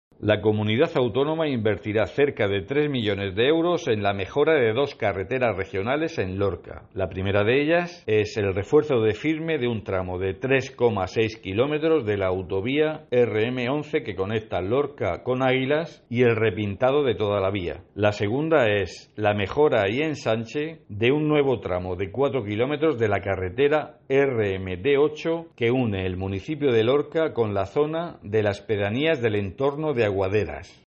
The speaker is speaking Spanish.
La comunidad autónoma invertirá cerca de 3 millones de euros en la mejora de 2 carreteras regionales en Lorca. La primera de ellas es el refuerzo de firme de un tramo de 3,6 kilómetros de la autovía RM11 que conecta Lorca con Águilas y el repintado de toda la vía. La segunda es la mejora y ensanche de un nuevo tramo de 4 kilómetros de la carretera RMD8 que une el municipio de Lorca con la zona de las pedanías del entorno de Aguaderas.